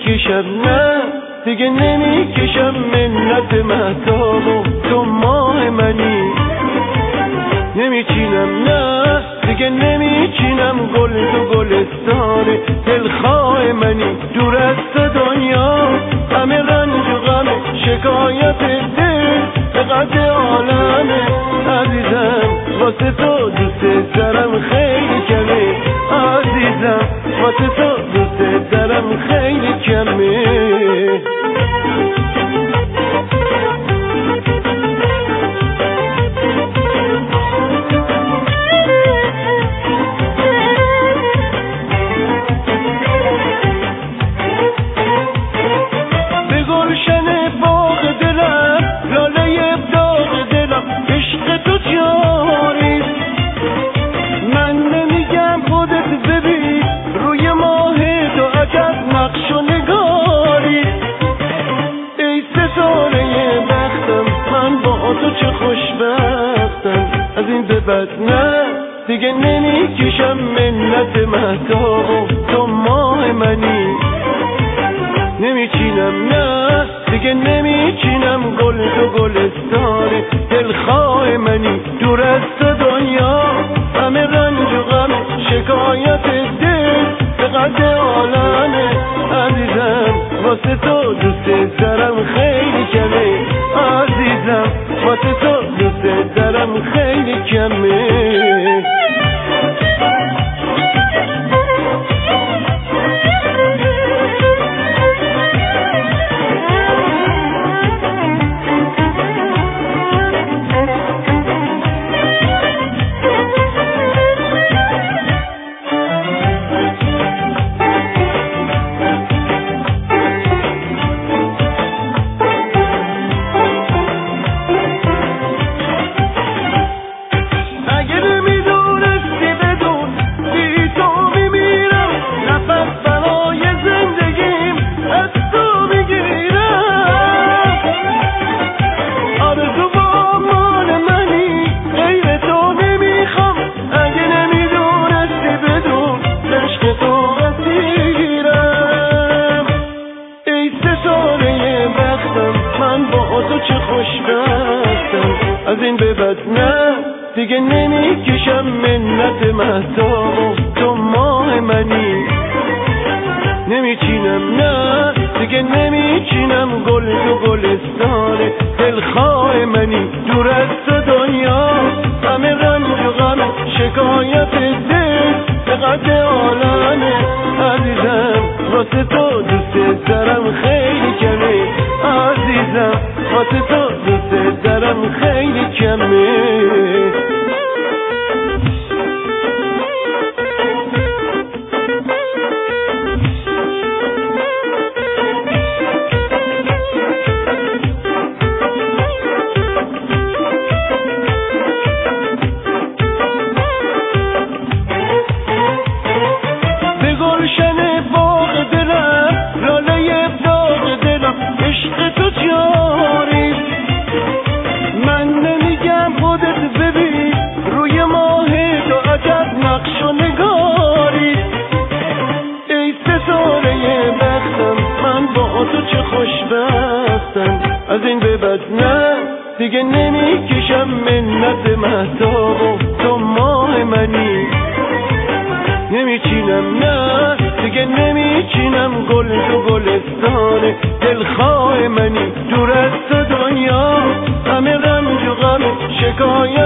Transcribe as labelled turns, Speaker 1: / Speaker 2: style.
Speaker 1: نمیکشم، نه دیگه نمیکشم منت مهتاب و تو ماه منی. نمیچینم، نه دیگه نمیچینم گل تو گلستان دلخواه منی. دور از تو دنیا همه رنج و غم شکایت دل به قد عالمه عزیزم، واسه تو دوست دارم خیلی کمه عزیزم، واسه تو دوست دارم خیلی کمه. از این به بعد نه دیگه نمیکشم منت مهتاب و تو ماه منی. نمیچینم، نه دیگه نمیچینم گل تو گلستان دلخواه منی. دور از تو دنیا همه رنج و غم شکایت دل به قد عالمه عزیزم، واسه تو دوست دارم خیلی کمه عزیزم، واسه تو دوست دارم خیلی کمه. از این به بعد نه دیگه نمیکشم منت مهتاب و تو ماه منی. نمیچینم، نه دیگه نمیچینم گل تو گلستان دلخواه منی. دور از تو دنیا همه رنج و غم شکایت دل به قد عالمه عزیزم، واسه تو دوست دارم خیلی کمه عزیزم، واسه تو دوست دارم خیلی کمه. از این به بعد نه دیگه نمیکشم منت مهتاب و تو ماه منی. نمیچینم، نه دیگه نمیچینم گل تو گلستان دلخواه منی. دور از تو دنیا همه رنج و غم شکایت